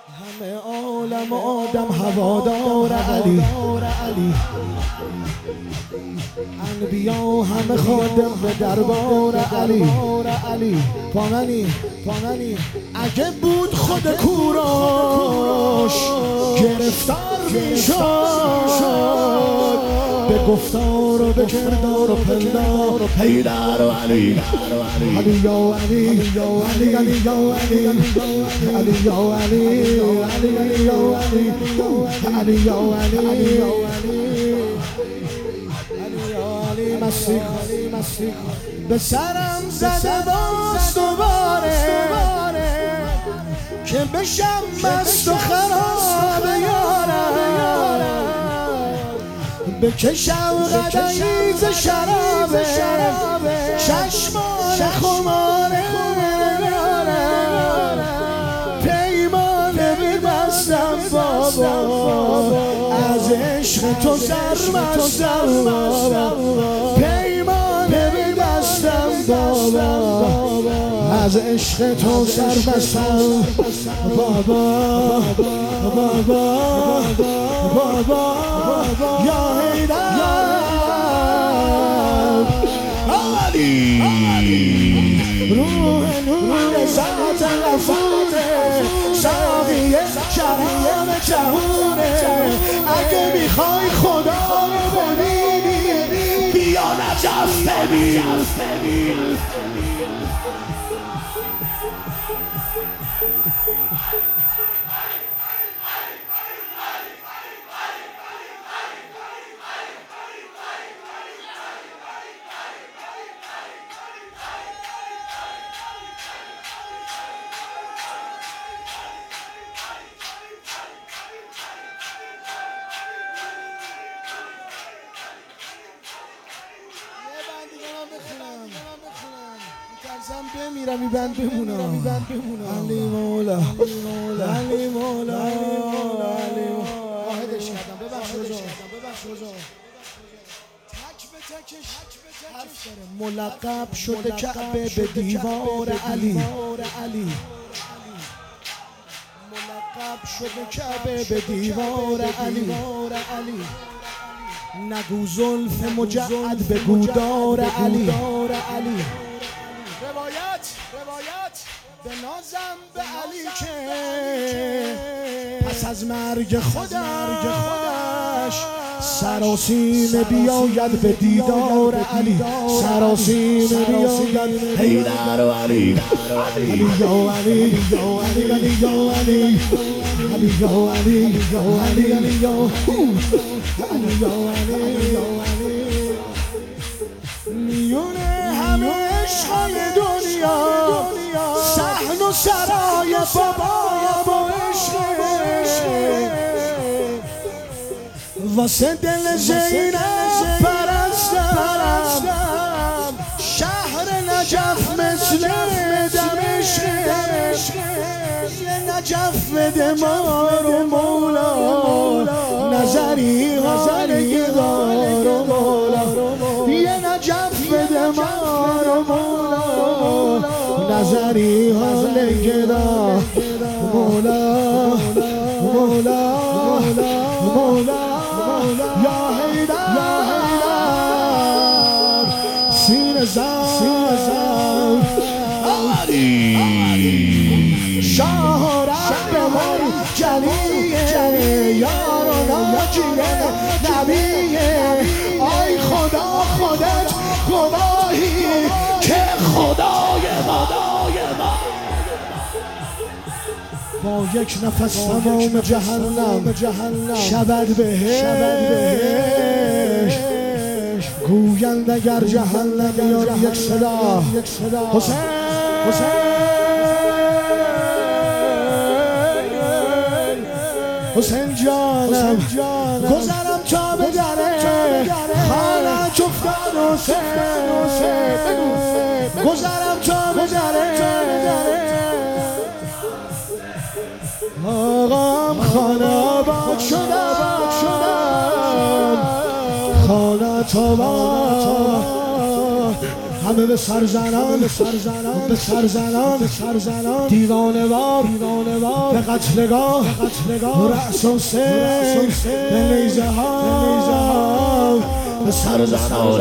همه عالم آدم هوادار علی، انبیا همه خادم به دربار علی. پامنی اگه بود خود کوروش گرفتار میشد، به گفتار و به کردار و پندار و حیدر و علی یا علی علی یا علی علی یا علی علی یا علی علی یا علی مسیح به سرم زده باز دوباره که بشم مست و خراب یارم، بکشم قدایز شرابه چشمان خماره پیمانه به دستم بابا از عشق تو سرمستم بابا، پیمانه به دستم بابا از عشق تو سرمستم بابا یا حیدر علی روح نور ذات غفوره ساقی شراب جهونه، اگه میخوای خدا رو ببینی بیا نجف ببین. میترسم بمیرم این بند بمونم. علی مولا علی مولا واحدش کردم، ببخش رضا تک به تکش حرف داره. ملقب شده کعبه به دیوار علی، ملقب شده کعبه به دیوار علی. نگو زلف مجعد به گودار علی. روایت به نازم به علی که پس از مرگ خودش سراسیمه بیاید به دیدار علی، سراسیمه بیاید حیدر و علی علی یا علی علی یا علی علی یا علی علی یا علی میونه همه عشقای دنیا صحن و سرای بابا با عشق واسه دل زینب پرستم شهر نجف مثل دمشق، یه نجف بده ما رو مولا نظری نگار و مولا، یه نجف بده ما رو مولا نظری نگار مولا یا حیدر سینه زن علی شاه رب من جلیه یار و ناجیه نبیه، آی خدا خودت گواهی که خدای ما با یک نفس تمام جهنم شود بهش، گویند اگر جهنم بیان یک صدا حسین حسین جانم گذرم تا به دره خانه افتاد حسین، گذرم تا به دره آقام خانه آباد شدم خانه تو همه به سرزنان دیوانه وار به قتلگاه رأس و سین به نیزه ها به سرزنان